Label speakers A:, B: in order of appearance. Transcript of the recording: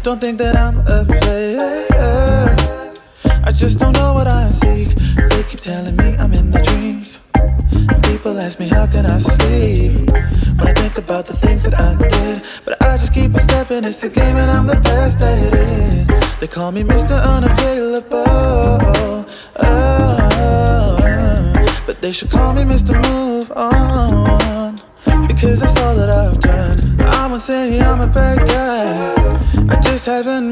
A: Don't think that I'm a player. I just don't know what I seek. They keep telling me I'm in their dreams. People ask me how can I sleep when I think about the things that I did. But I just keep on stepping, it's a game and I'm the best at it. They call me Mr. Unavailable, but they should call me Mr. Move On, because that's all that I've done. I won't say I'm a bad guy, I just haven't